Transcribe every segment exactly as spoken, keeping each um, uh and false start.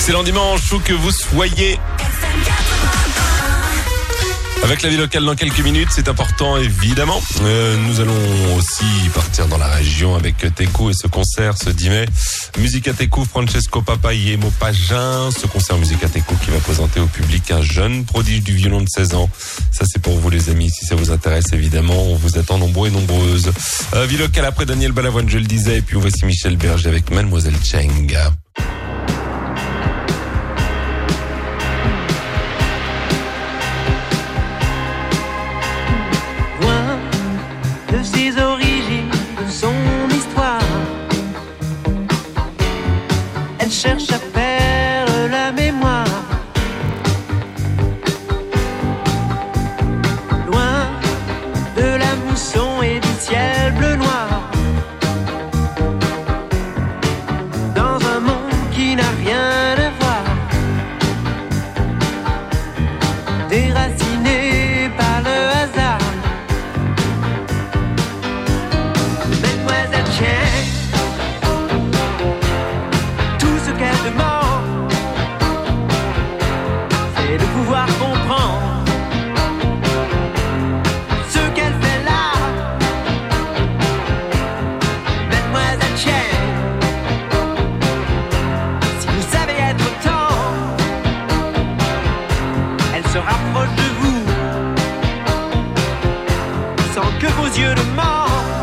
Excellent dimanche, où que vous soyez. Avec la vie locale dans quelques minutes, c'est important évidemment. Euh, nous allons aussi partir dans la région avec Teku et ce concert ce dix mai. Musica Teku, Francesco Papa, Yemo Pagin. Ce concert Musica Teku qui va présenter au public un jeune prodige du violon de seize ans. Ça c'est pour vous les amis, si ça vous intéresse évidemment. On vous attend nombreux et nombreuses. Euh, vie locale après Daniel Balavoine, je le disais. Et puis voici Michel Berger avec Mademoiselle Cheng. Ses origines, de son histoire, elle cherche à perdre la mémoire. Loin de la mousson et du ciel bleu noir, dans un monde qui n'a rien à voir, déraciné par le hasard. Tout ce qu'elle demande, c'est de pouvoir comprendre ce qu'elle fait là. Mademoiselle Cheng, si vous savez être autant, elle se rapproche de vous sans que vos yeux ne mentent.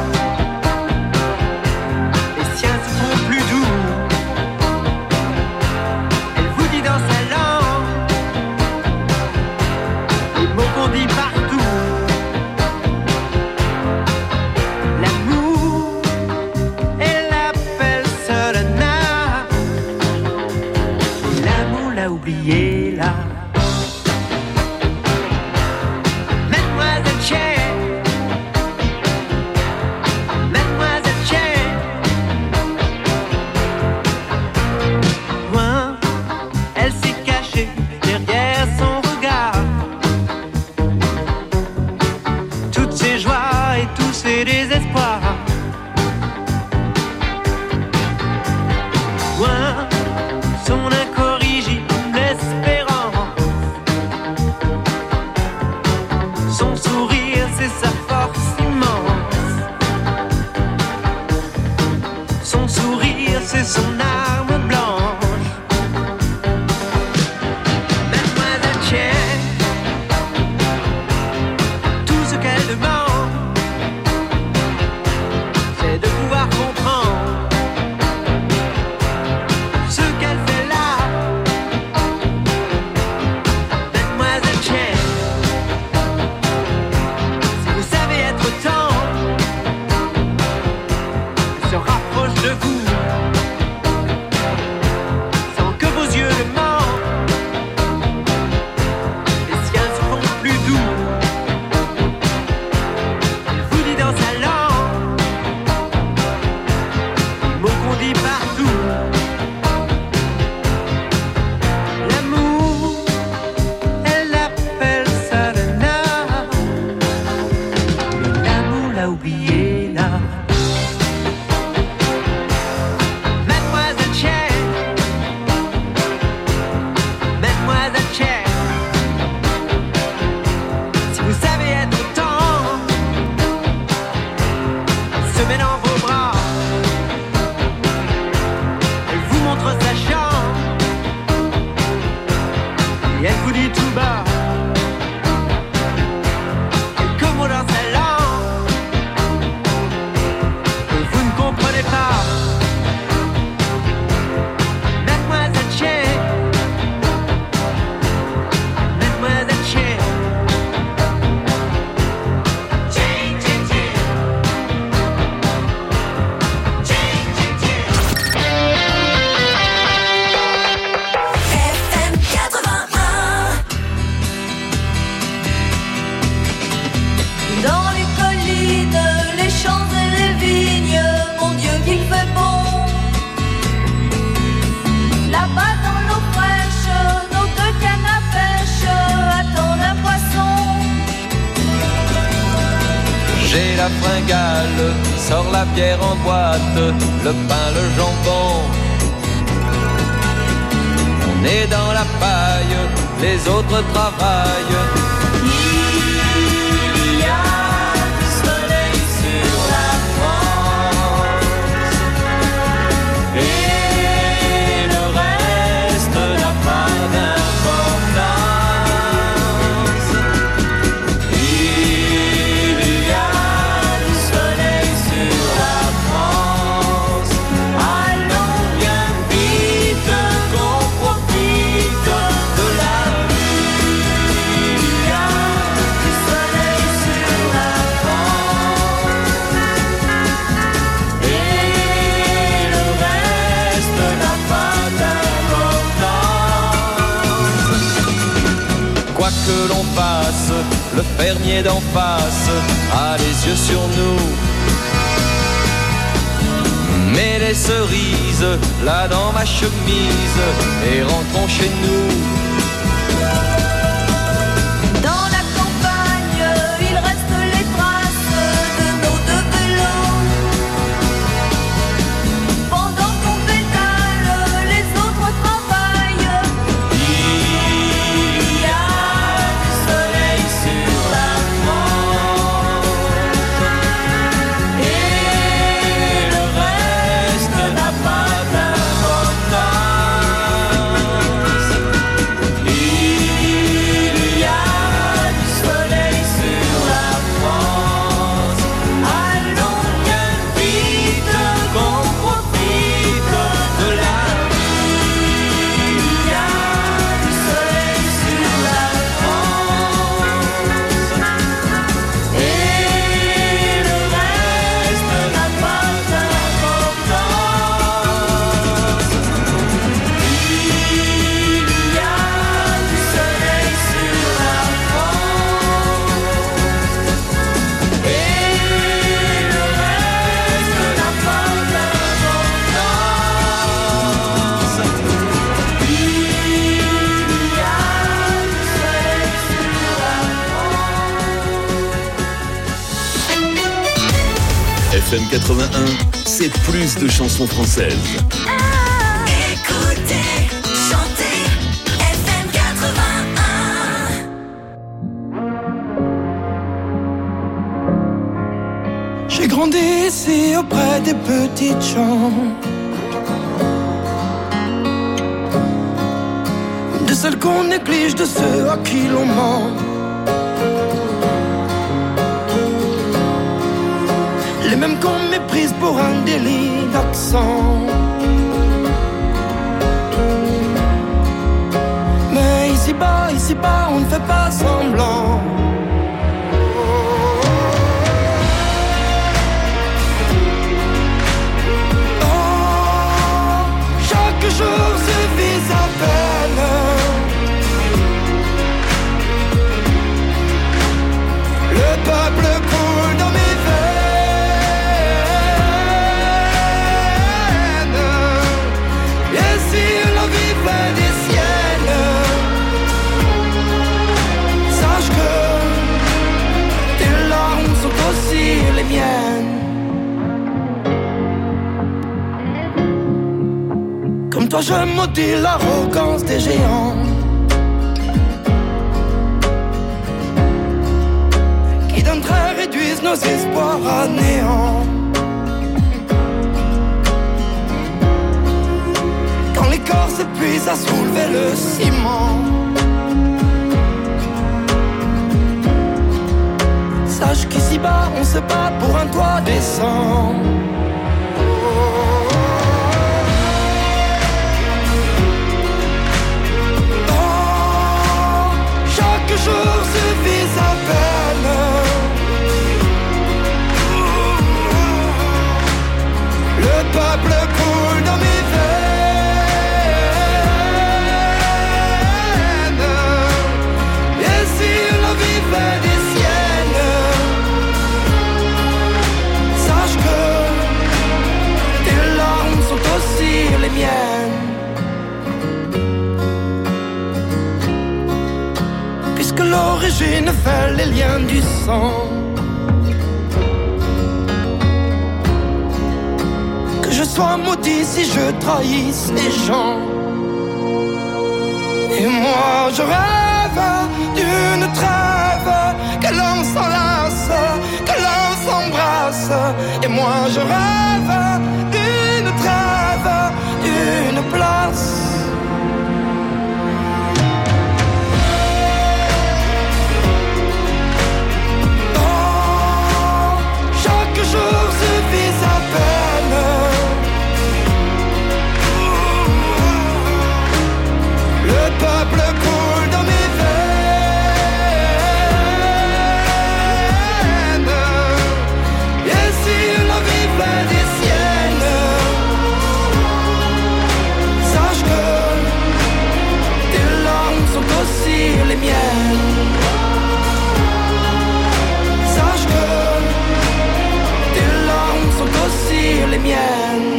fringale, sors la bière en boîte, le pain, le jambon. On Né dans la paille, les autres travaillent. Il y a du soleil sur la France et le reste n'a pas d'importance. Il y a du soleil sur la France. Allons bien vite qu'on profite de la vie. Il y a du soleil sur la France et le reste n'a pas d'importance. Quoi que l'on fasse, le fermier d'en face a les yeux sur nous. Mets les cerises là dans ma chemise et rentrons chez nous. Dans la campagne, il reste les traces de nos deux vélos. Pendant qu'on pédale, les autres travaillent. Il y a du soleil sur la France et le reste n'a pas d'importance. Il y a du soleil sur la France. Allons bien vite qu'on profite de la vie. Il y a du soleil sur la France et le reste n'a pas d'importance. Il y a du soleil sur la France et le reste n'a pas d'importance. Il y a du soleil sur la F M quatre-vingt-un, c'est plus de chansons françaises. Écoutez, chantez, F M quatre-vingt-un. J'ai grandi ici auprès des petites gens, de celles qu'on néglige, de ceux à qui l'on ment. Les mêmes qu'on méprise pour un délit d'accent. Mais ici-bas, ici-bas, on ne fait pas semblant. Oh, chaque jour suffit à peine. Le peuple coule dans mes veines. Et si la vie fait des siennes, sache que tes larmes sont aussi les miennes. Comme toi je maudis l'arrogance des géants qui d'un trait réduisent nos espoirs à néant. Quand les corps s'épuisent à soulever le ciment, sache qu'ici-bas on se bat pour un toit décent. Oh, chaque jour suffit à peine. Le peuple coule dans mes veines. Et si la vie fait des siennes, sache que tes larmes sont aussi les miennes. Puisque l'origine fait les liens du sang, que je sois maudit si je trahisse les gens. Et moi je rêve d'une trêve, que l'on s'enlace, que l'on s'embrasse. Et moi je rêve d'une trêve, d'une place. Oh, chaque jour suffit à peine. Le peuple coule dans mes veines. Et si la vie fait des siennes, sache que tes larmes sont aussi les miennes. Sache que tes larmes sont aussi les miennes.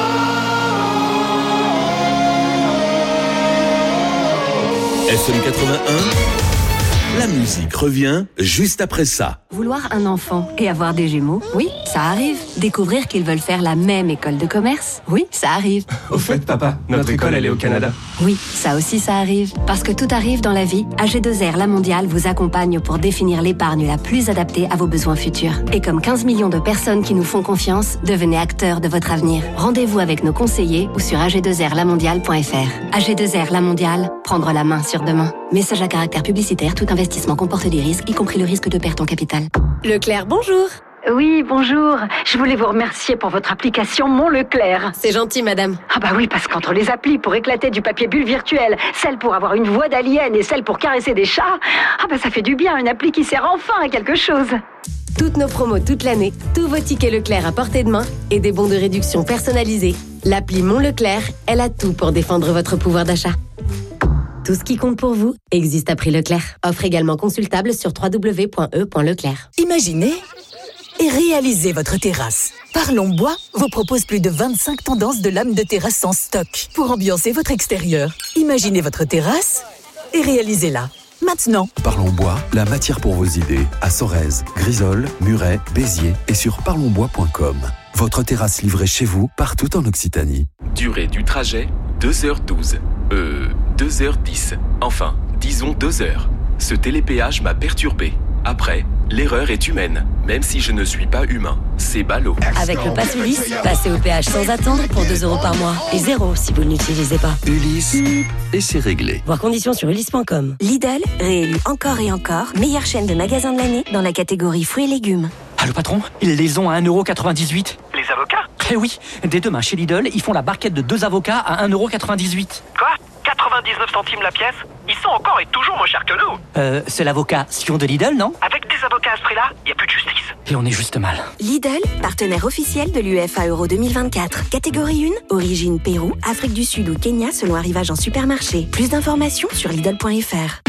F M quatre-vingt-un, la musique revient juste après ça. Vouloir un enfant et avoir des jumeaux, oui, ça arrive. Découvrir qu'ils veulent faire la même école de commerce, oui, ça arrive. Au fait, papa, notre école, elle est au Canada. Oui, ça aussi, ça arrive. Parce que tout arrive dans la vie, A G deux R La Mondiale vous accompagne pour définir l'épargne la plus adaptée à vos besoins futurs. Et comme quinze millions de personnes qui nous font confiance, devenez acteurs de votre avenir. Rendez-vous avec nos conseillers ou sur a g deux r la mondiale point f r. A G deux R La Mondiale, prendre la main sur demain. Message à caractère publicitaire, tout investissement comporte des risques, y compris le risque de perte en capital. Leclerc, bonjour. Oui, bonjour. Je voulais vous remercier pour votre application Mon Leclerc. C'est gentil, madame. Ah bah oui, parce qu'entre les applis pour éclater du papier bulle virtuel, celle pour avoir une voix d'alien et celle pour caresser des chats, ah bah ça fait du bien, une appli qui sert enfin à quelque chose. Toutes nos promos toute l'année, tous vos tickets Leclerc à portée de main et des bons de réduction personnalisés. L'appli Mon Leclerc, elle a tout pour défendre votre pouvoir d'achat. Tout ce qui compte pour vous existe à prix Leclerc. Offre également consultable sur w w w point e point leclerc. Imaginez et réalisez votre terrasse. Parlons Bois vous propose plus de vingt-cinq tendances de lames de terrasse en stock pour ambiancer votre extérieur. Imaginez votre terrasse et réalisez-la. Maintenant. Parlons Bois, la matière pour vos idées, à Sorèze, Grisol, Muret, Béziers et sur parlons bois point com. Votre terrasse livrée chez vous, partout en Occitanie. Durée du trajet, deux heures douze. Euh, deux heures dix. Enfin, disons deux heures. Ce télépéage m'a perturbé. Après, l'erreur est humaine, même si je ne suis pas humain. C'est ballot. Avec le pass Ulysse, passez au péage sans attendre pour deux euros par mois. Et zéro si vous ne l'utilisez pas. Ulysse, et c'est réglé. Voir conditions sur ulysse point com. Lidl, réélu encore et encore, meilleure chaîne de magasins de l'année dans la catégorie fruits et légumes. Allô patron, ils les ont à un euro quatre-vingt-dix-huit. Les avocats ? Eh oui, dès demain chez Lidl, ils font la barquette de deux avocats à un euro quatre-vingt-dix-huit. Quoi ? quatre-vingt-dix-neuf centimes la pièce ? Ils sont encore et toujours moins chers que nous. Euh, c'est l'avocat Sion de Lidl, non ? Avec des avocats à ce prix-là, il n'y a plus de justice. Et on est juste mal. Lidl, partenaire officiel de l'U F A Euro deux mille vingt-quatre. Catégorie un, origine Pérou, Afrique du Sud ou Kenya selon arrivage en supermarché. Plus d'informations sur lidl point f r.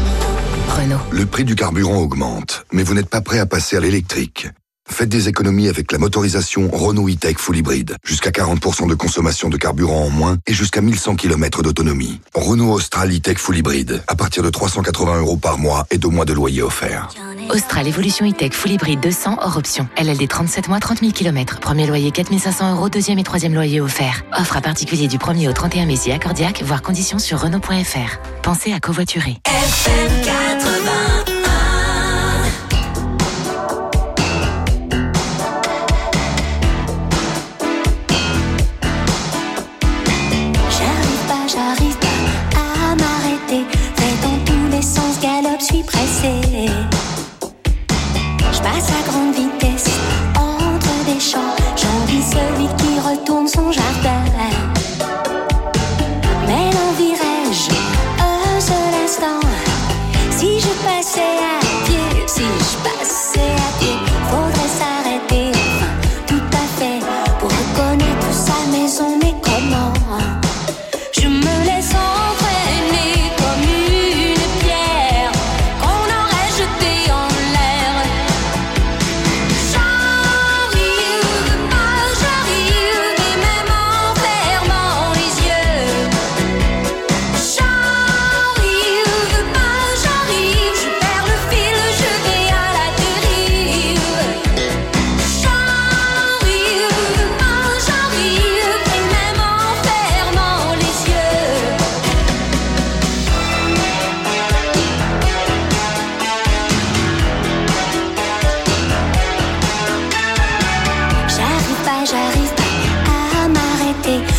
Renault. Le prix du carburant augmente, mais vous n'êtes pas prêt à passer à l'électrique. Faites des économies avec la motorisation Renault E-Tech Full Hybrid. Jusqu'à quarante pour cent de consommation de carburant en moins et jusqu'à mille cent kilomètres d'autonomie. Renault Austral E-Tech Full Hybrid. À partir de trois cent quatre-vingts euros par mois et deux mois de loyer offert. Austral Evolution E-Tech Full Hybrid deux cents hors option. L L D trente-sept mois, trente mille kilomètres. Premier loyer quatre mille cinq cents euros, deuxième et troisième loyer offert. Offre à particulier du premier au trente et un mai si accordiaque, voire conditions sur Renault point f r. Pensez à covoiturer. F M quatre-vingt-un. J'arrive pas à m'arrêter, fait dans tous les sens, galope, suis pressée. Je passe à grande vitesse entre des champs, j'envie celui qui retourne son jardin. Mais l'envierai-je un seul instant? Si je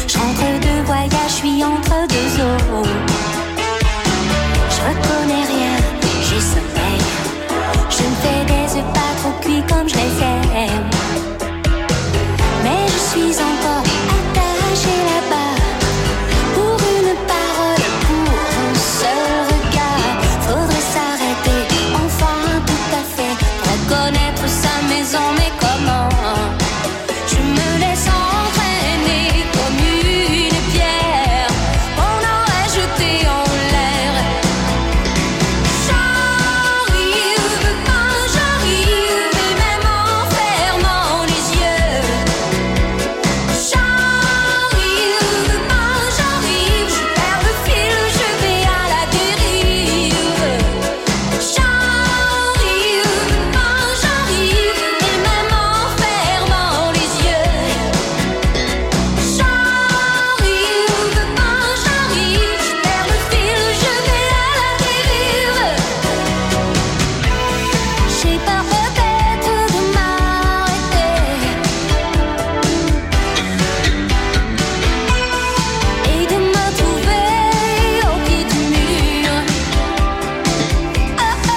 Je rentre de voyage, je suis entre deux eaux. Je reconnais rien, j'ai sommeil. Je me fais des œufs pas trop cuits comme je les aime. Mais je suis encore attachée là-bas. Pour une parole, pour un seul regard. Faudrait s'arrêter, enfin tout à fait. Reconnaître sa maison, mais comment? Je me laisse entraîner comme une pierre. On aurait jeté en l'air. J'arrive, quand j'arrive, et même en fermant les yeux. J'arrive, quand j'arrive, je perds le fil, je vais à la dérive. J'arrive, quand j'arrive, et même en fermant les yeux. J'arrive, quand j'arrive, je perds le fil, je vais à la dérive. J'ai peur peut-être de m'arrêter et de me trouver au pied du mur. Oh oh.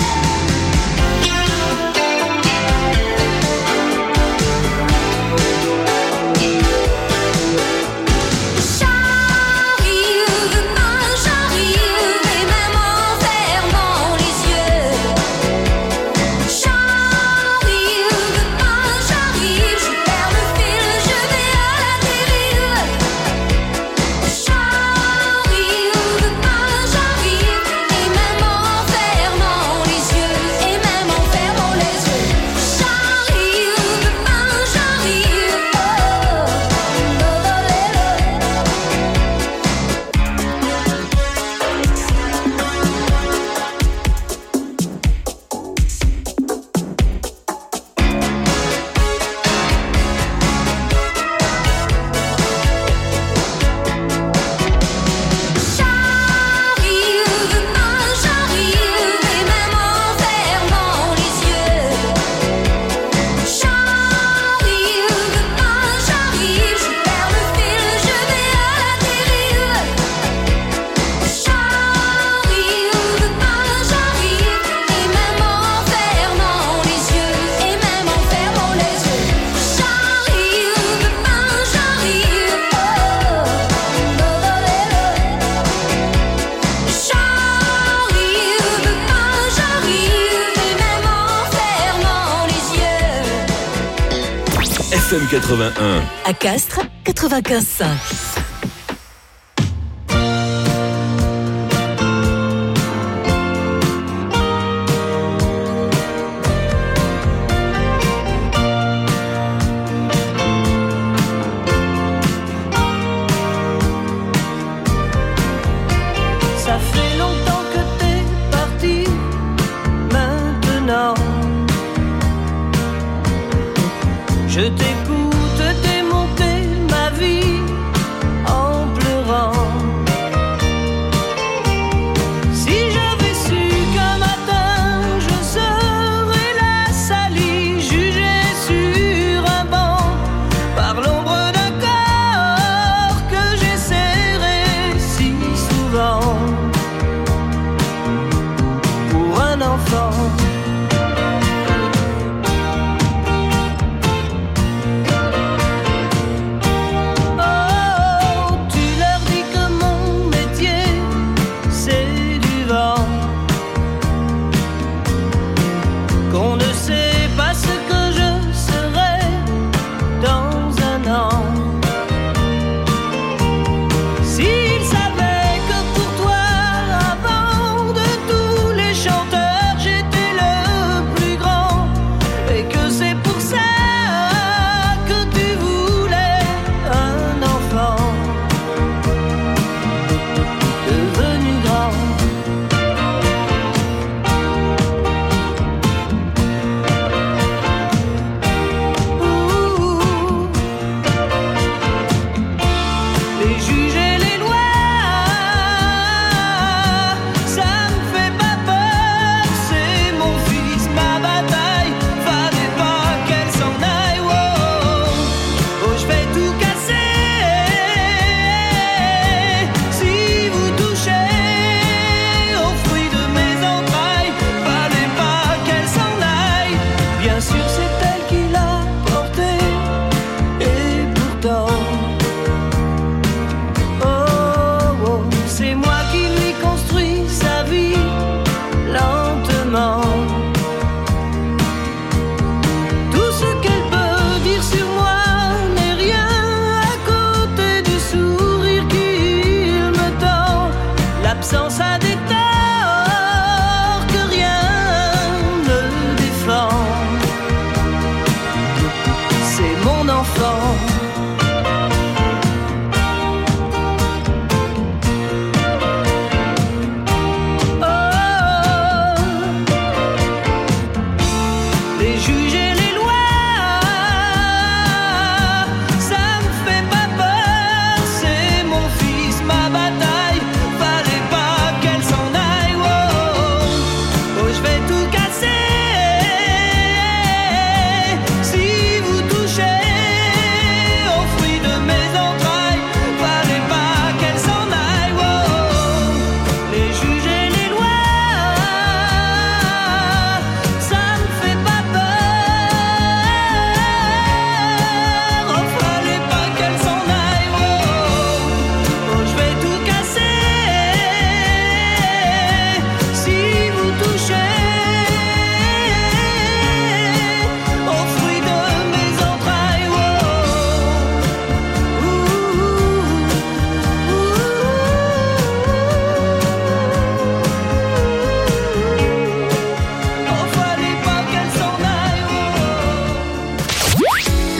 J'arrive, quand j'arrive, et même en fermant les yeux. J'arrive, quand j'arrive, je perds le fil, je vais à la dérive. J'arrive, quand j'arrive, et même en fermant les yeux, et même en fermant les yeux. J'arrive, quand j'arrive, oh, J'arrive, quand j'arrive, et même en fermant les yeux. J'arrive, quand j'arrive, je perds le fil, je vais à la dérive. J'arrive, quand j'arrive, et même en fermant les yeux, et même en fermant les yeux. J'arrive, quand j'arrive, oh, J'arrive, quand j'arrive, et même en fermant les yeux. F M quatre-vingt-un. À Castres, quatre-vingt-quinze cinq. Ça fait longtemps que t'es parti, maintenant je t'écoute démonter ma vie en pleurant. Si j'avais su qu'un matin je serais la salie, jugée sur un banc par l'ombre d'un corps que j'ai serré si souvent.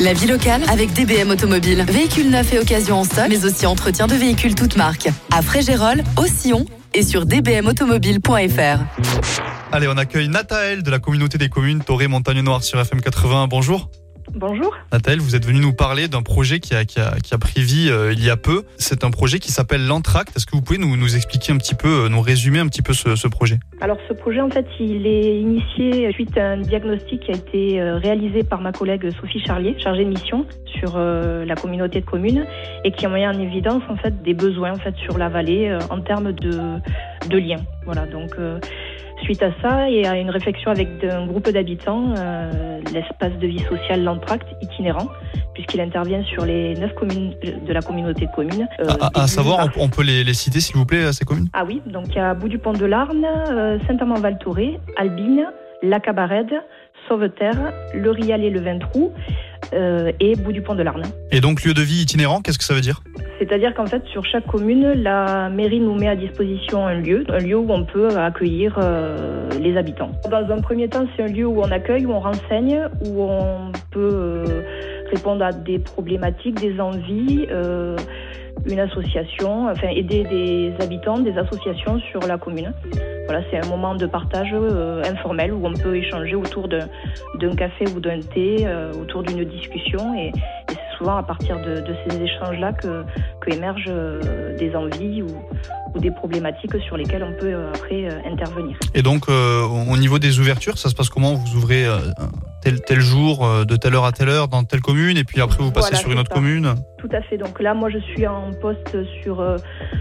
La vie locale avec D B M Automobile. Véhicules neufs et occasions en stock, mais aussi entretien de véhicules toutes marques. À Frégérolles, au Sillon et sur d b m automobile point f r. Allez, on accueille Nathaël de la communauté des communes Toré Montagne Noire sur F M quatre-vingts. Bonjour. Bonjour. Nathaël, vous êtes venu nous parler d'un projet qui a, qui a, qui a pris vie euh, il y a peu. C'est un projet qui s'appelle l'Entracte. Est-ce que vous pouvez nous, nous expliquer un petit peu, euh, nous résumer un petit peu ce, ce projet ? Alors ce projet, en fait, il est initié suite à un diagnostic qui a été euh, réalisé par ma collègue Sophie Charlier, chargée de mission sur euh, la communauté de communes, et qui a mis en évidence en fait des besoins en fait sur la vallée euh, en termes de, de liens. Voilà, donc. Euh, Suite à ça et à une réflexion avec un groupe d'habitants, euh, l'espace de vie sociale L'Entracte itinérant, puisqu'il intervient sur les neuf communes de la communauté de communes. Euh, à, à savoir, on, on peut les, les citer s'il vous plaît, ces communes ? Ah oui, donc il y a Bout-du-Pont-de-Larn, euh, Saint-Amand-Val-Thoré, Albine, La Cabarède, Sauveterre, Le Rialet, le Vintroux euh, et Bout-du-Pont-de-Larn. Et donc lieu de vie itinérant, qu'est-ce que ça veut dire ? C'est-à-dire qu'en fait, sur chaque commune, la mairie nous met à disposition un lieu, un lieu où on peut accueillir euh, les habitants. Dans un premier temps, c'est un lieu où on accueille, où on renseigne, où on peut euh, répondre à des problématiques, des envies, euh, une association, enfin aider des habitants, des associations sur la commune. Voilà, c'est un moment de partage euh, informel où on peut échanger autour de, d'un café ou d'un thé, euh, autour d'une discussion et, et c'est souvent à partir de, de ces échanges-là que, que émergent euh, des envies ou, ou des problématiques sur lesquelles on peut euh, après euh, intervenir. Et donc euh, au niveau des ouvertures, ça se passe comment ? Vous ouvrez euh, tel, tel jour, euh, de telle heure à telle heure dans telle commune et puis après vous passez voilà, sur une autre ça. commune ? Tout à fait. Donc là, moi, je suis en poste sur euh,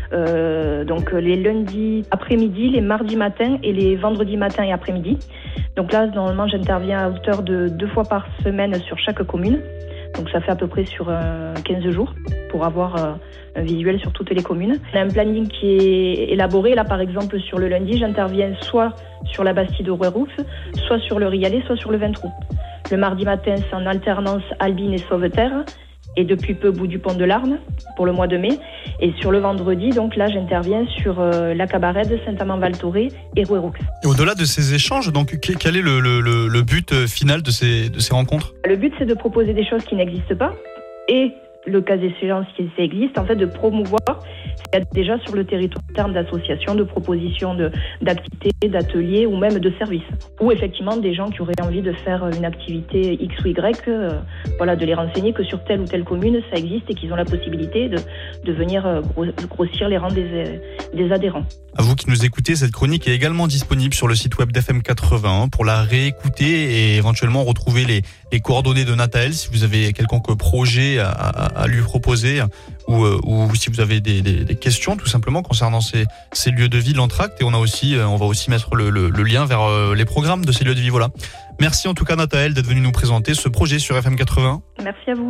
euh, donc les lundis après-midi, les mardis matins et les vendredis matins et après-midi. Donc là, normalement, j'interviens à hauteur de deux fois par semaine sur chaque commune. Donc ça fait à peu près sur euh, quinze jours pour avoir euh, un visuel sur toutes les communes. On a un planning qui est élaboré. Là, par exemple, sur le lundi, j'interviens soit sur la Bastide de Rouerroux, soit sur le Rialet, soit sur le Vintroux. Le mardi matin, c'est en alternance Albine et Sauveterre. Et depuis peu, Bout-du-Pont-de-Larn pour le mois de mai. Et sur le vendredi, donc là, j'interviens sur euh, La Cabarède, Saint-Amand-Val-Thoré et Rouerroux. Et au-delà de ces échanges, donc quel est le, le, le but final de ces, de ces rencontres ? Le but, c'est de proposer des choses qui n'existent pas et le cas échéant, si ça existe, en fait, de promouvoir ce qu'il y a déjà sur le territoire en termes d'associations, de propositions de, d'activités, d'ateliers ou même de services. Ou effectivement, des gens qui auraient envie de faire une activité X ou Y, euh, voilà, de les renseigner que sur telle ou telle commune, ça existe et qu'ils ont la possibilité de, de venir euh, grossir les rangs des, des adhérents. À vous qui nous écoutez, cette chronique est également disponible sur le site web d'F M quatre-vingts pour la réécouter et éventuellement retrouver les, les coordonnées de Nathaël si vous avez quelconque projet à, à, à lui proposer ou, ou si vous avez des, des, des questions tout simplement concernant ces, ces lieux de vie de l'Entracte. Et on a aussi, on va aussi mettre le, le, le lien vers les programmes de ces lieux de vie. Voilà. Merci en tout cas Nathaël d'être venu nous présenter ce projet sur F M quatre-vingts. Merci à vous.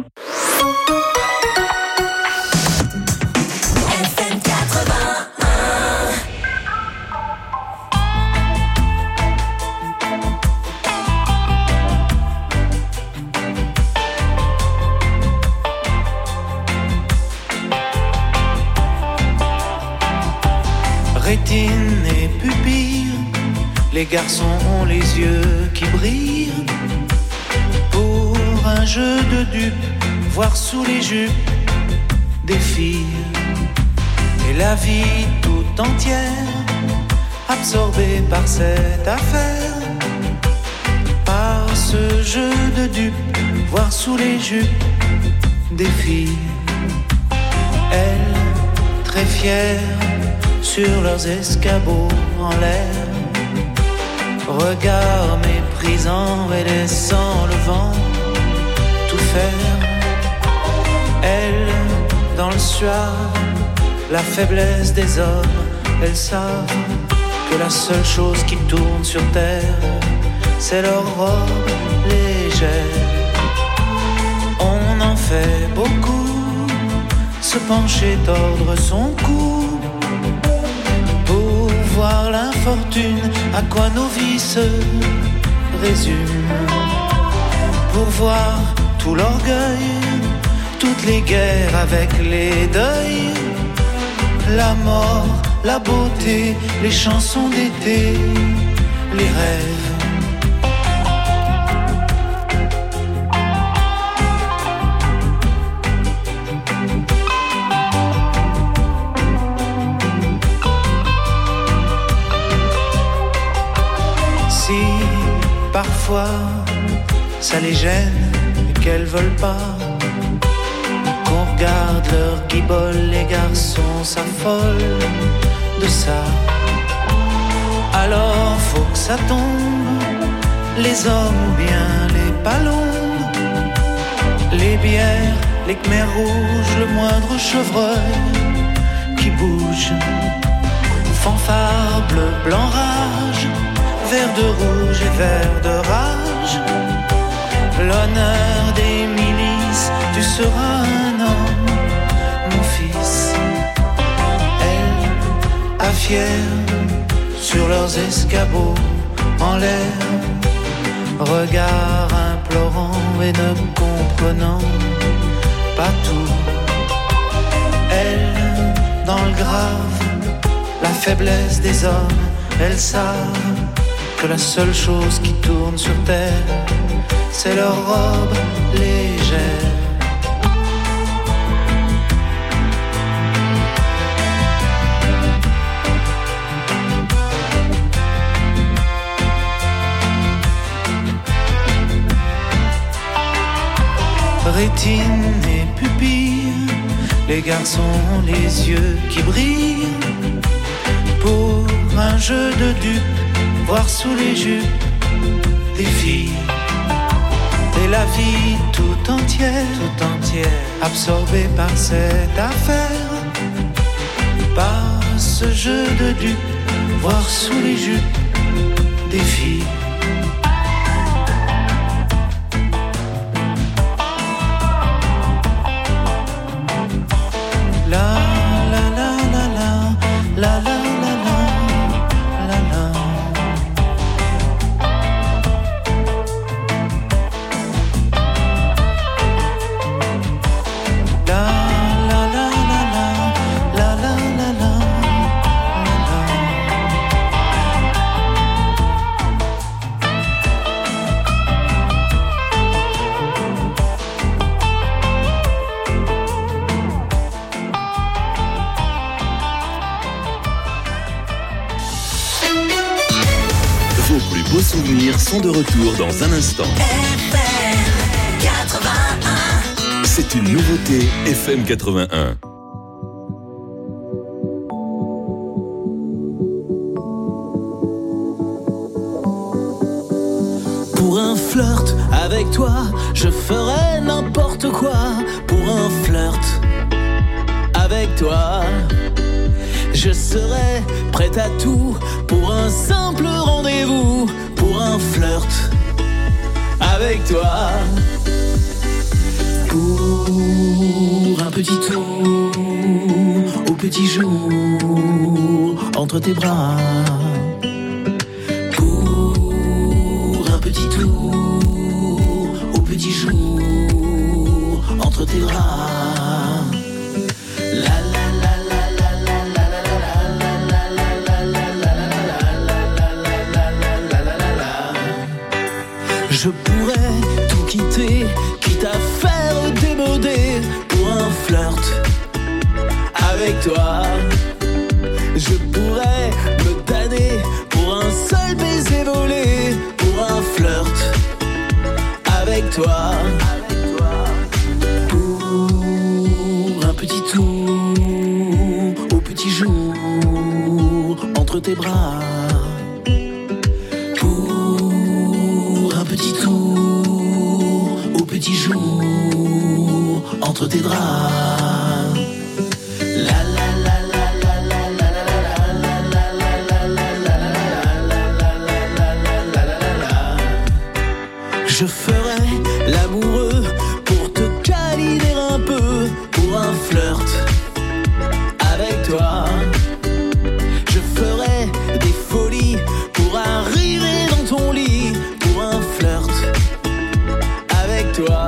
Rétine et pupille, les garçons ont les yeux qui brillent. Pour un jeu de dupes, voir sous les jupes des filles. Et la vie tout entière, absorbée par cette affaire. Par ce jeu de dupes, voir sous les jupes des filles. Elles, très fières, sur leurs escabeaux en l'air, regard méprisant et laissant le vent tout faire. Elles, dans le soir, la faiblesse des hommes, elles savent que la seule chose qui tourne sur terre, c'est leur robe légère. On en fait beaucoup, se pencher, tordre son cou, voir l'infortune, à quoi nos vies se résument. Pour voir tout l'orgueil, toutes les guerres avec les deuils, la mort, la beauté, les chansons d'été, les rêves. parfois ça les gêne et qu'elles veulent pas qu'on regarde leur guibole. Les garçons s'affolent de ça. Alors faut que ça tombe, les hommes ou bien les palombes, les bières, les khmers rouges, le moindre chevreuil qui bouge. Fanfare, bleu, blanc, rage, vert de rouge et vert de rage. L'honneur des milices, tu seras un homme, mon fils. Elle, à fière, sur leurs escabeaux, en l'air, regard implorant et ne comprenant pas tout. Elle, dans le grave, la faiblesse des hommes, elles savent que la seule chose qui tourne sur terre, c'est leur robe légère. Rétine et pupille, les garçons ont les yeux qui brillent. Pour un jeu de dupes, voir sous les jupes des filles. Et la vie tout entière, tout entière, absorbée par cette affaire. Par ce jeu de dupes, voir sous les jupes des filles. Sont de retour dans un instant. F M quatre-vingt-un. C'est une nouveauté F M quatre-vingt-un. Pour un flirt avec toi, je ferais n'importe quoi. Pour un flirt avec toi, je serais prête à tout. Pour un simple rendez-vous, pour un flirt avec toi. Pour un petit tour au petit jour entre tes bras. Pour un petit tour au petit jour entre tes bras. La la la la la la la la la la la la. Je pourrais tout quitter, quitte à faire démoder pour un flirt avec toi. Je pourrais me damner pour un seul baiser volé, pour un flirt avec toi. Pour un petit tour au petit jour entre tes bras. Petit tour au petit jour entre tes draps. La la la la la la la la la la la. Je ferai l'amoureux pour te câliner un peu, pour un flirt avec toi. Je ferai des folies pour arriver dans ton lit. Toi.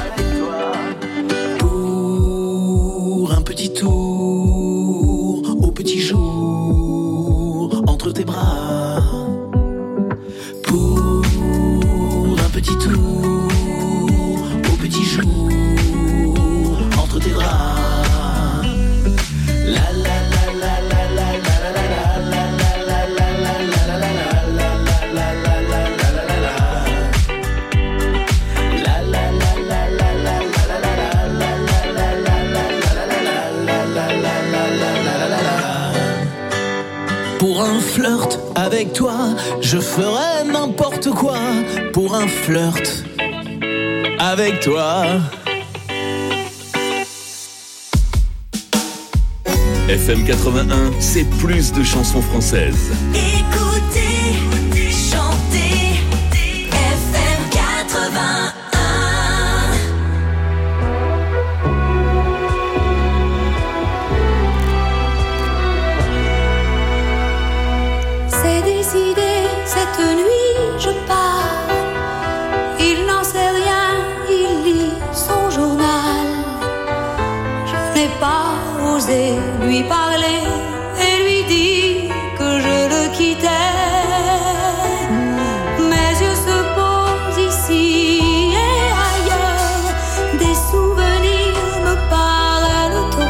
Pour un petit tour au petit jour entre tes bras. Pour un petit tour au petit jour entre tes draps. La la la la la la la la la la la la la la la la la la la la. Pour un flirt avec toi, je ferais n'importe quoi. Pour un flirt avec toi. F M quatre-vingt-un, c'est plus de chansons françaises. Écoutez, chantez, F M quatre-vingt-un. C'est décidé, cette nuit je pars. Il n'en sait rien, il lit son journal. Je n'ai pas osé lui parler et lui dire que je le quittais. Mes yeux se posent ici et ailleurs. Des souvenirs me parlent au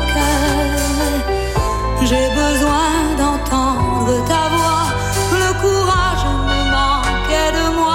cœur. J'ai besoin d'entendre ta voix. Le courage me manquait de moi.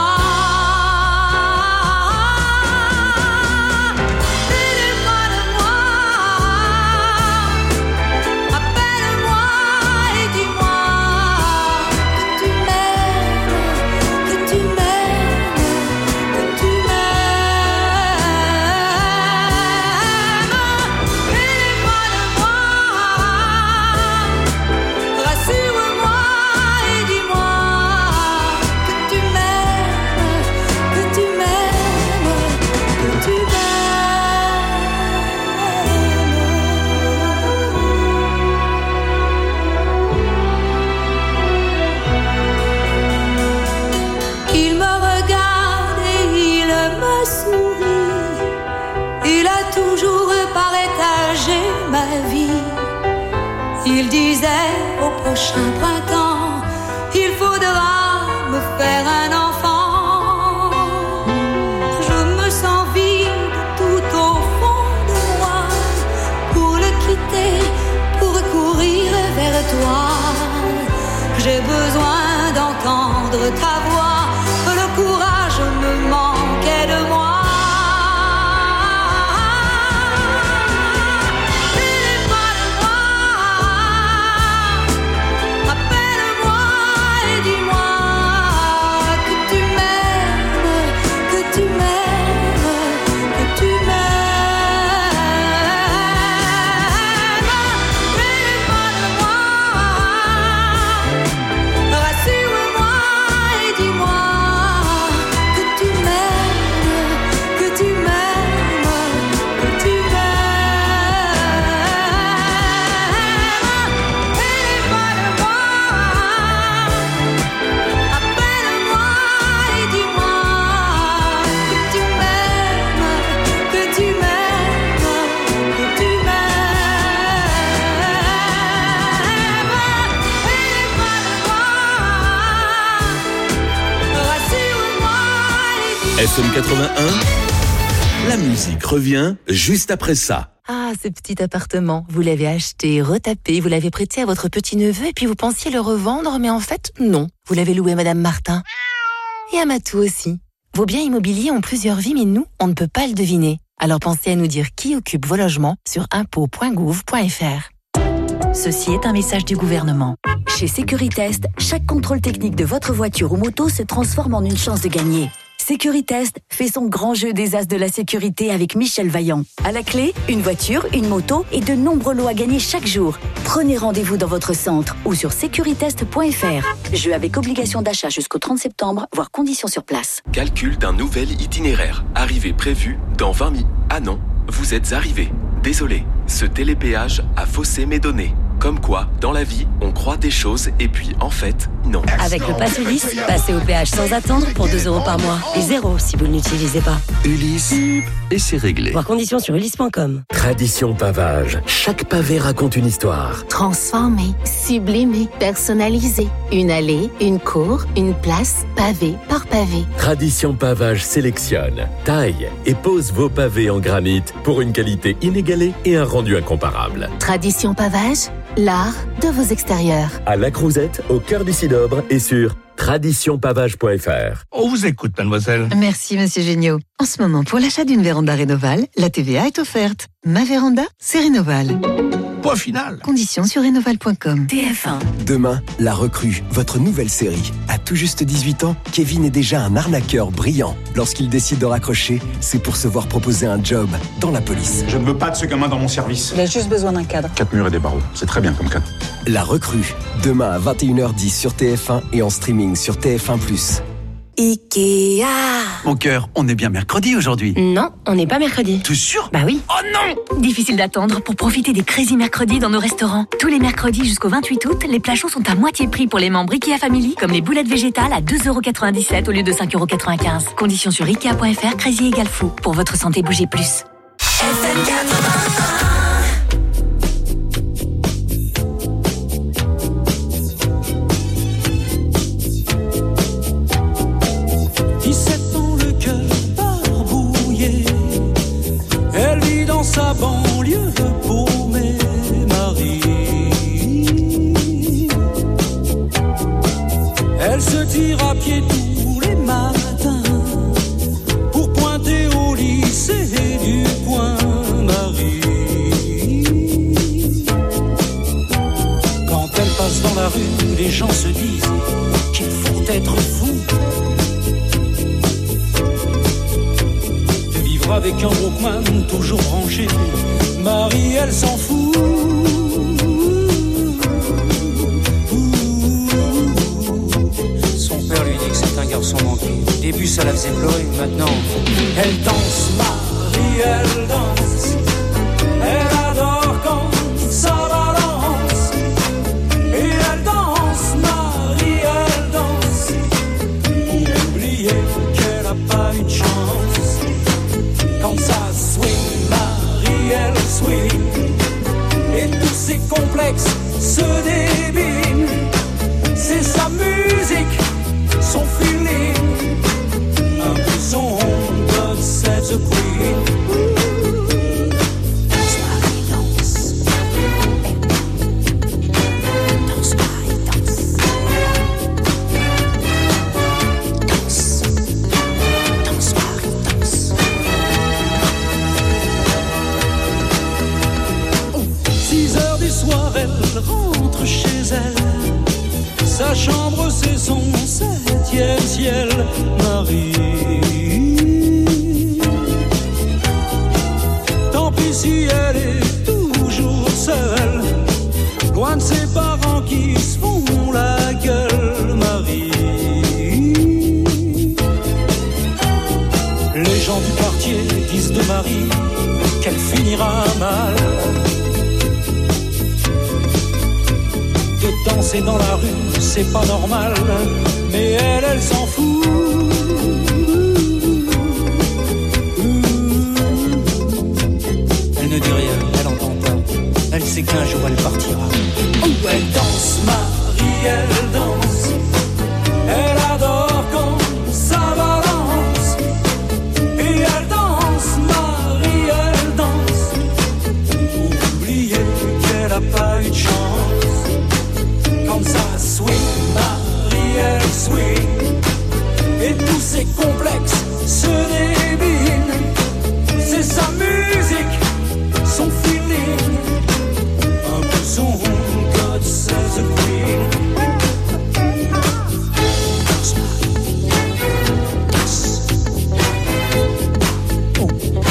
Il disait au prochain printemps, il faudra me faire un enfant. Je me sens vide tout au fond de moi. Pour le quitter, pour courir vers toi. J'ai besoin d'entendre ta voix. Le courage me manquait de moi. F M quatre-vingt-un, la musique revient juste après ça. Ah, ce petit appartement, vous l'avez acheté, retapé, vous l'avez prêté à votre petit-neveu et puis vous pensiez le revendre, mais en fait, non. Vous l'avez loué à Madame Martin. Et à Matou aussi. Vos biens immobiliers ont plusieurs vies, mais nous, on ne peut pas le deviner. Alors pensez à nous dire qui occupe vos logements sur impôts point gouv point f r. Ceci est un message du gouvernement. Chez Sécuritest, chaque contrôle technique de votre voiture ou moto se transforme en une chance de gagner. Sécuritest fait son grand jeu des as de la sécurité avec Michel Vaillant. À la clé, une voiture, une moto et de nombreux lots à gagner chaque jour. Prenez rendez-vous dans votre centre ou sur sécuritest point f r. Jeu avec obligation d'achat jusqu'au trente septembre, voire conditions sur place. Calcul d'un nouvel itinéraire. Arrivée prévue dans vingt minutes. Ah non, vous êtes arrivé. Désolé, ce télépéage a faussé mes données. Comme quoi, dans la vie, on croit des choses et puis, en fait, non. Avec le Pass Ulysse, passez au péage sans attendre pour deux euros par mois. Et zéro si vous ne l'utilisez pas. Ulysse, et c'est réglé. Voir conditions sur ulysse point com. Tradition Pavage. Chaque pavé raconte une histoire. Transformé, sublimé, personnalisé. Une allée, une cour, une place, pavé par pavé. Tradition Pavage sélectionne, taille et pose vos pavés en granit pour une qualité inégalée et un rendu incomparable. Tradition Pavage, l'art de vos extérieurs. À La Crouzette, au cœur du Cidobre et sur tradition pavage point f r. On vous écoute, mademoiselle. Merci, monsieur Géniaud. En ce moment, pour l'achat d'une véranda Rénoval, la T V A est offerte. Ma véranda, c'est Rénoval. Point final. Conditions sur rénoval point com. T F un. Demain, La Recrue, votre nouvelle série. À tout juste dix-huit ans, Kevin est déjà un arnaqueur brillant. Lorsqu'il décide de raccrocher, c'est pour se voir proposer un job dans la police. Je ne veux pas de ce gamin dans mon service. Il a juste besoin d'un cadre. Quatre murs et des barreaux, c'est très bien comme cadre. La Recrue, demain à vingt et une heures dix sur T F un et en streaming sur T F un plus. Ikea. Mon cœur, on est bien mercredi aujourd'hui. Non, on n'est pas mercredi. T'es sûr? Bah oui. Oh non! Difficile d'attendre pour profiter des Crazy Mercredis dans nos restaurants. Tous les mercredis jusqu'au vingt-huit août, les plats chauds sont à moitié prix pour les membres Ikea Family, comme les boulettes végétales à deux euros quatre-vingt-dix-sept au lieu de cinq euros quatre-vingt-quinze. Conditions sur ikea point f r, Crazy égale fou. Pour votre santé, bougez plus. F M quatre-vingt-un. Sa banlieue paumée, Marie. Elle se tire à pied tous les matins pour pointer au lycée du coin, Marie. Quand elle passe dans la rue, les gens se disent qu'il faut être fou avec un Walkman toujours branché. Marie, elle s'en fout. Son père lui dit que c'est un garçon manqué. Au début, ça la faisait pleurer. Maintenant, elle danse. Marie, elle danse. Elle adore quand ça balance. Et elle danse. Marie, elle danse. Pour oublier qu'elle a pas une chance. Quand ça swing, Marie, elle swing. Et tous ses complexes se débinent. C'est sa musique, son feeling. Un peu son God save the Queen. Danse, Marie, danse. Danse, Marie, danse. Danse. Danse, Marie, danse. Six heures du soir, elle rentre chez elle. Sa chambre, c'est son septième ciel, Marie. Tant pis si elle est toujours seule, loin de ses parents qui se font la gueule, Marie. Les gens du quartier disent de Marie qu'elle finira mal. De danser dans la rue, c'est pas normal, mais elle, elle s'en fout. Elle ne dit rien, elle entend pas. Elle sait qu'un jour elle partira. Oh, elle danse, Marie, elle danse. Elle adore quand ça balance. Et elle danse, Marie, elle danse. Pour oublier qu'elle a pas eu de chance. Comme ça swing, Marie, elle swing. Et tous ses complexes se débinent. C'est sa musique, son feeling. Un peu son God save the Queen. Danse, Marie, danse. Oh.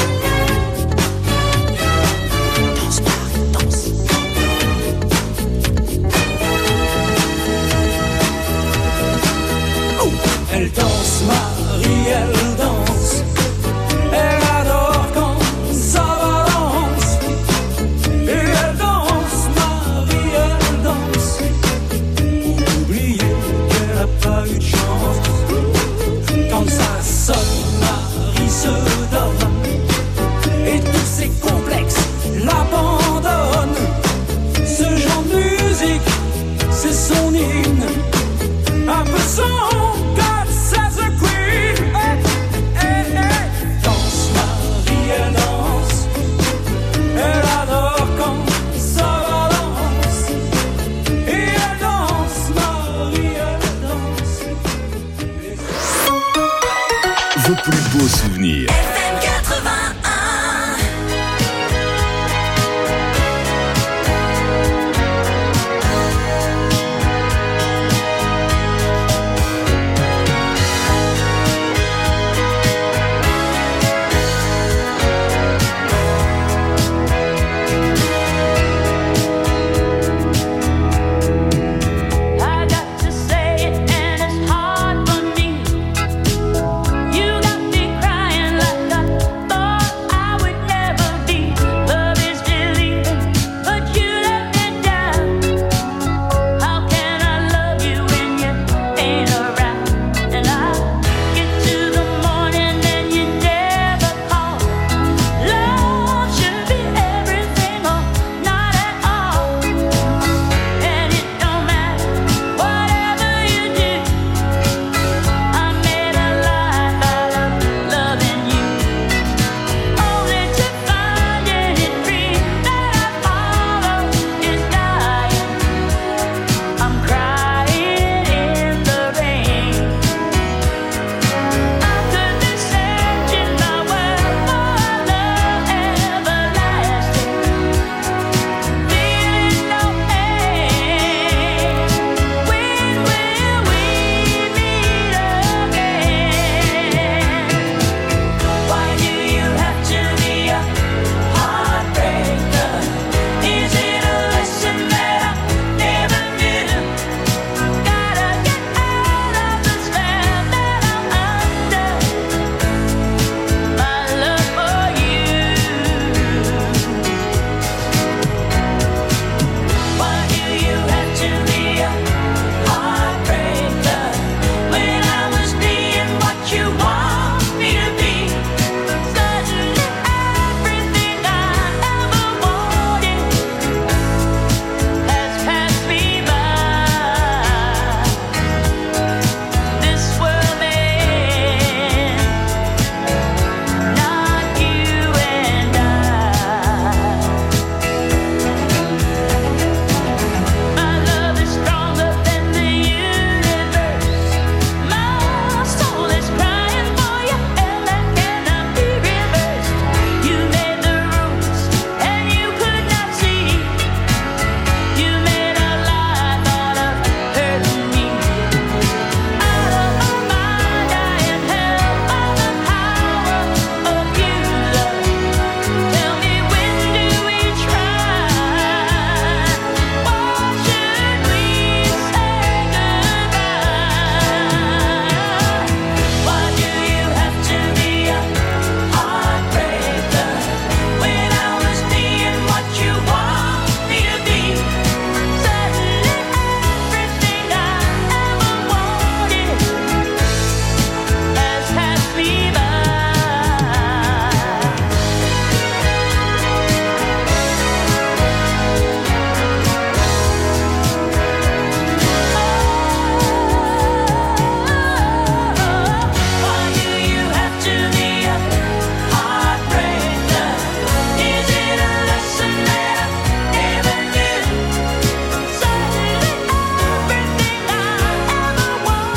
Danse, Marie, danse. Oh. Elle danse, Marie, elle danse. Elle adore quand ça balance. Et elle danse, Marie, elle danse.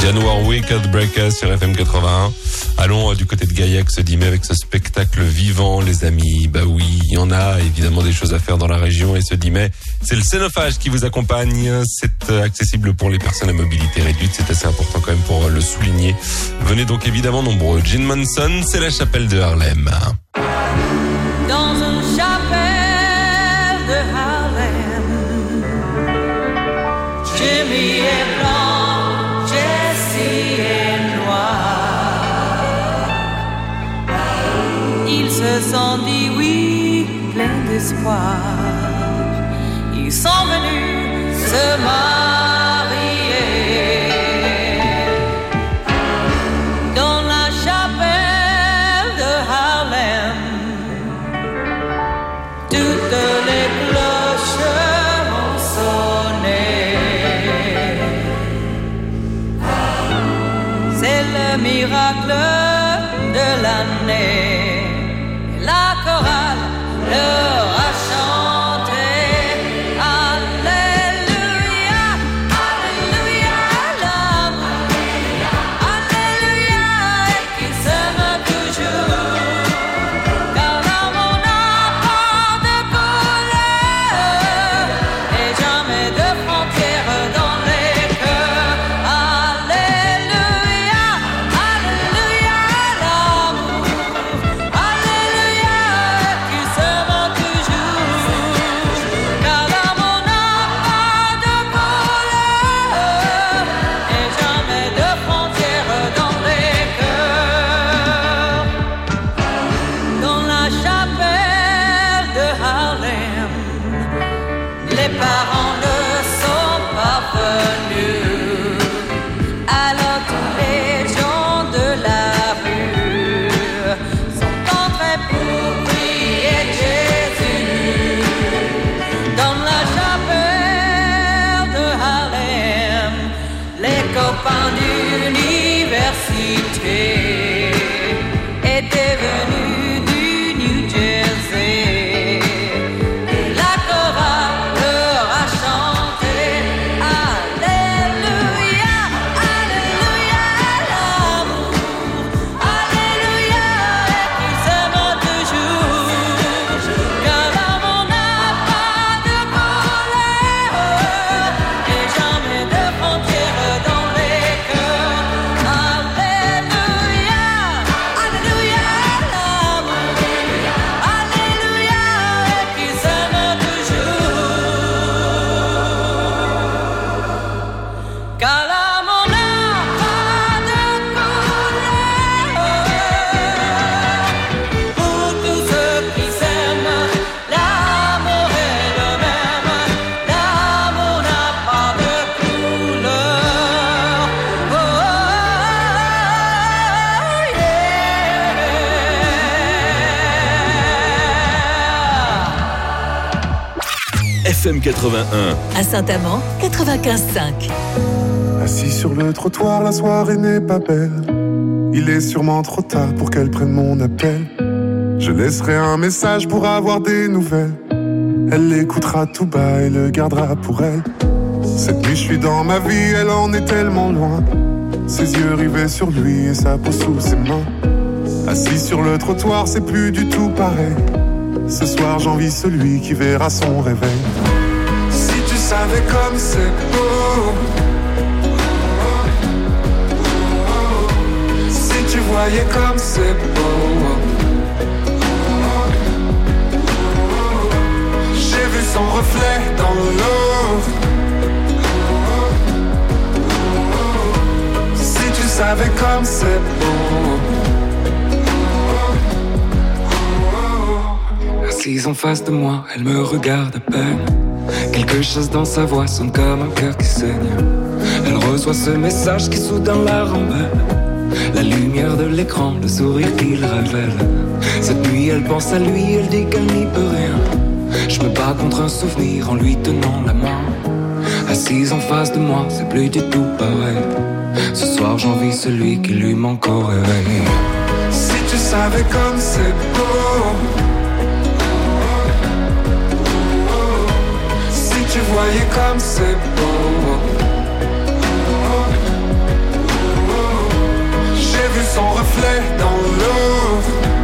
Diane Warwick, Heartbreakers sur F M quatre-vingt-un. Allons euh, du côté de Gaillac ce dix mai avec ce spectacle vivant, les amis. Bah oui, il y en a évidemment des choses à faire dans la région et ce dix mai, c'est le Cénophage qui vous accompagne. C'est euh, accessible pour les personnes à mobilité réduite, c'est assez important quand même pour euh, le souligner. Venez donc évidemment nombreux. Gene Manson, c'est la chapelle de Harlem. Dans une chapelle de Harlem, Jimmy est blanc, Jessie est noir. Ils se sont dit oui, plein d'espoir. Ils sont venus se marier dans la chapelle de Harlem. Toutes les cloches ont sonné. C'est le miracle de l'année. La chorale leur a chanté. Alléluia, Alléluia, l'amour. Alléluia, et qu'ils s'aiment toujours. Car l'amour n'a pas de couleur et jamais de frontières dans les cœurs. Alléluia, Alléluia, l'amour. Alléluia, et qu'ils s'aiment toujours. Car l'amour n'a pas de couleur et jamais de frontières dans les cœurs. Dans la chapelle de Harlem, les parents ne sont pas venus. Alors tous les gens de la rue sont entrés pour prier Jésus. Dans la chapelle de Harlem, les copains d'université étaient venus du New Jersey. Et la chorale leur a chanté. Alléluia, Alléluia, l'amour. Alléluia, et qu'ils s'aiment toujours. Car l'amour n'a pas de couleur et jamais de frontières dans les cœurs. Alléluia, Alléluia, l'amour. Alléluia, et qu'ils s'aiment toujours. Car l'amour n'a pas de couleur. Pour tous ceux qui s'aiment, l'amour est le même. L'amour n'a pas de couleur. Oh, yeah. F M quatre-vingt-un. À Saint-Amand, quatre-vingt-quinze virgule cinq. Assis sur le trottoir, la soirée n'est pas belle. Il est sûrement trop tard pour qu'elle prenne mon appel. Je laisserai un message pour avoir des nouvelles. Elle l'écoutera tout bas et le gardera pour elle. Cette nuit je suis dans ma vie, elle en est tellement loin. Ses yeux rivés sur lui et sa peau sous ses mains. Assis sur le trottoir, c'est plus du tout pareil. Ce soir j'envie celui qui verra son réveil. Si tu savais comme c'est beau, si tu voyais comme c'est beau, j'ai vu son reflet dans l'eau. Si tu savais comme c'est beau. Assise en face de moi, elle me regarde à peine. Quelque chose dans sa voix sonne comme un cœur qui saigne. Elle reçoit ce message qui soudain la rembelle. La lumière de l'écran, le sourire qu'il révèle. Cette nuit elle pense à lui, elle dit qu'elle n'y peut rien. Je me bats contre un souvenir en lui tenant la main. Assise en face de moi, c'est plus du tout pareil. Ce soir j'envie celui qui lui manque au réveil. Si tu savais comme c'est beau, si tu voyais comme c'est beau, son reflet dans l'eau.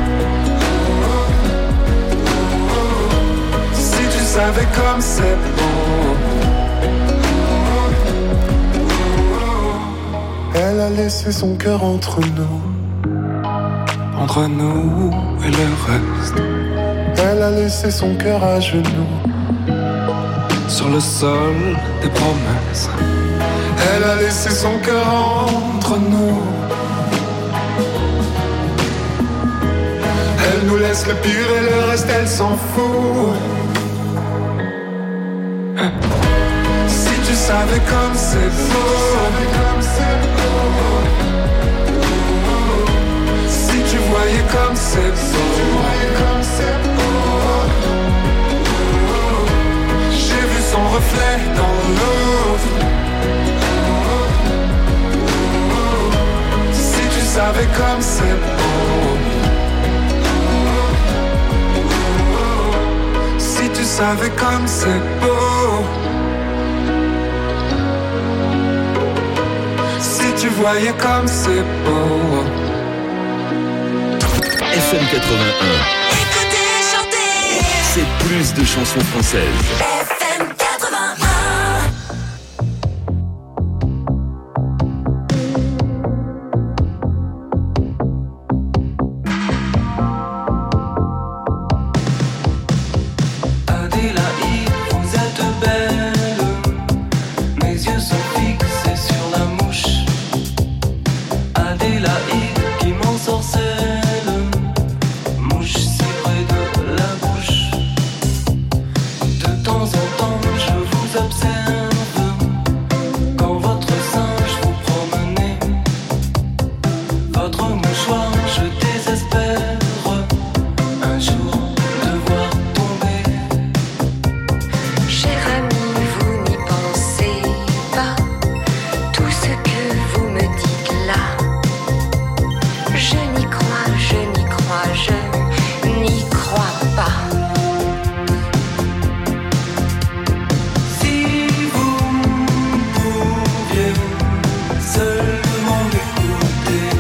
Si tu savais comme c'est beau. Elle a laissé son cœur entre nous, entre nous et le reste. Elle a laissé son cœur à genoux, sur le sol des promesses. Elle a laissé son cœur entre nous. Elle nous laisse le pire et le reste elle s'en fout. Si tu savais comme c'est beau. Si tu voyais comme c'est beau. J'ai vu son reflet dans l'eau. Si tu savais comme c'est beau. Si tu savais comme c'est beau. Si tu voyais comme c'est beau. F M quatre-vingt-un. Écoutez, chantez. C'est plus de chansons françaises. F M quatre-vingt-un. Adélaïde, vous êtes belle. Mes yeux sont fixés sur la mouche. Adélaïde qui m'ensorcelle. Mouche si près de la bouche. De temps en temps je vous observe. Quand votre singe vous promenez. Votre mouchoir je désespère. Un jour devoir tomber. Cher ami, vous n'y pensez pas. Tout ce que vous me dites là, je n'y crois, je n'y crois, je n'y crois pas. Si vous pouviez seulement m'écouter.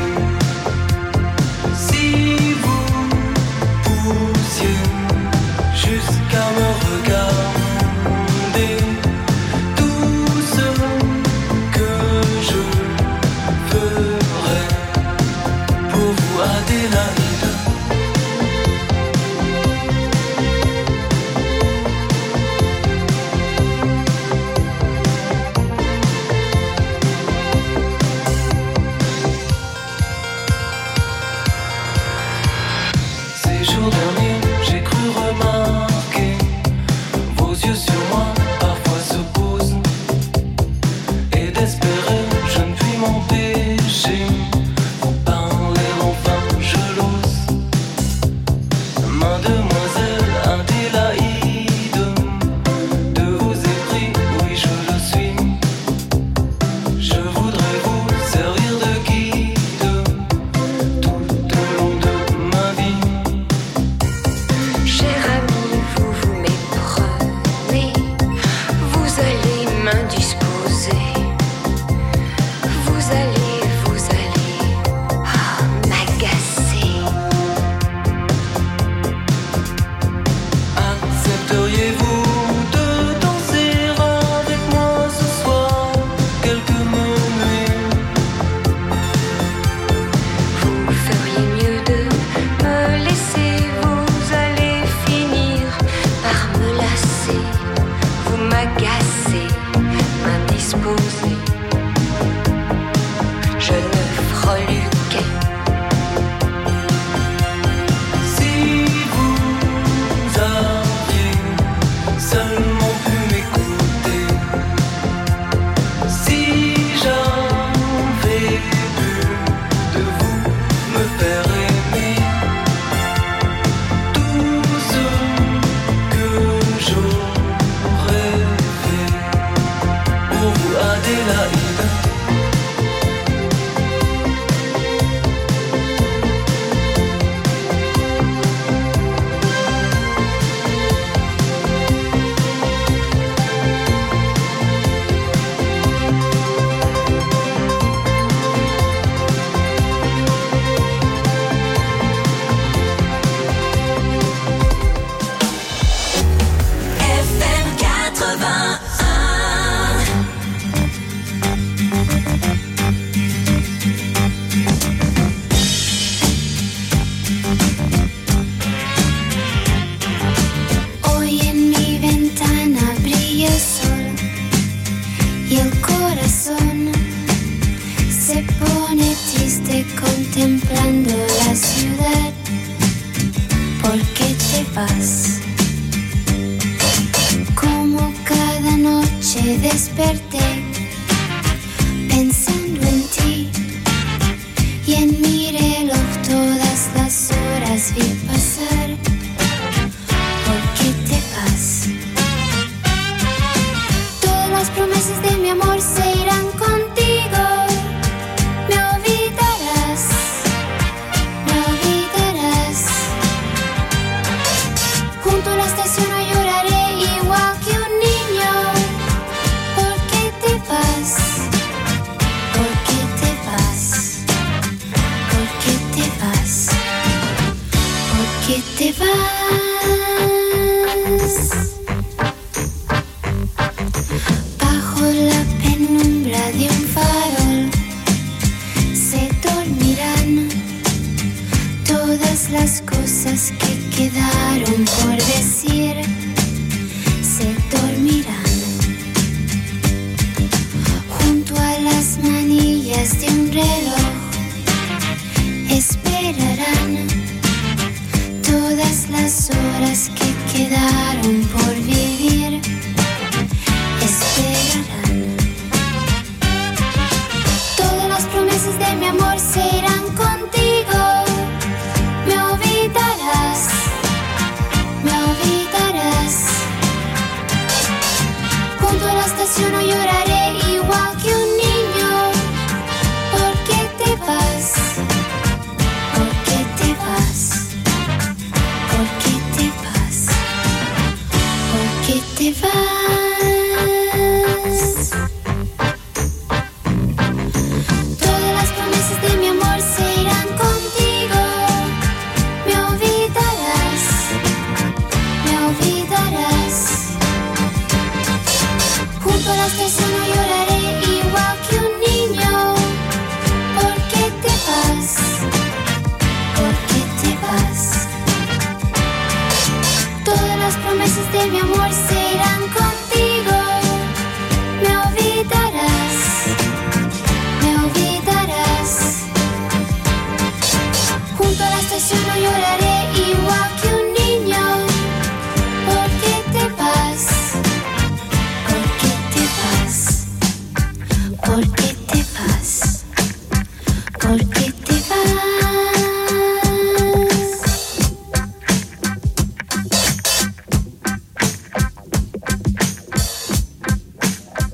Si vous poussiez jusqu'à me regarder. Tout ce que je ferais pour vous, Adélaïde. Ces jours derniers, j'ai cru remarquer vos yeux sur moi, parfois se posent. Et d'espérer, je ne puis m'empêcher. Vous parler enfin, je l'ose. Mademoiselle Adélaïde, de vos épris, oui je le suis. Je voudrais vous servir de guide tout au long de ma vie. Cher ami, vous vous méprenez. Vous allez m'indisposer. Vous allez, vous allez ah, m'agacer. Accepteriez-vous de danser avec moi ce soir quelques minuits? Vous feriez mieux de me laisser. Vous allez finir par me lasser. Vous m'agacez, m'indisposez. Je ne freluquais. Si vous aviez seulement pu m'écouter. Si j'avais pu de vous me faire aimer. Tout ce que j'aurais fait pour vous, Adélaïde. y el corazón se pone triste contemplando la ciudad. ¿Por qué te vas? Como cada noche desperté pensando en ti y en mi reloj todas las horas vi pasar. ¿Por qué te vas? Todas las promesas de mi amor se irán contigo. Me olvidarás, me olvidarás. Junto a la estación no lloraré igual que un niño. ¿Por qué te vas? ¿Por qué te vas? ¿Por qué te vas? ¿Por qué te vas? Bajo la penumbra de un farol se dormirán todas las cosas que quedaron por decir. Se dormirán junto a las manillas de un reloj. Esperarán todas las horas que quedaron por vivir. Esperarán. Todas las promesas de mi amor se irán contigo. Me olvidarás, me olvidarás. Junto a la estación no lloraré igual que un niño. ¿Por qué te vas? ¿Por qué te vas? ¿Por qué te vas? ¿Por qué te vas? Todas las promesas de mi amor se irán contigo. Me olvidarás, me olvidarás. Junto a la estación no lloraré.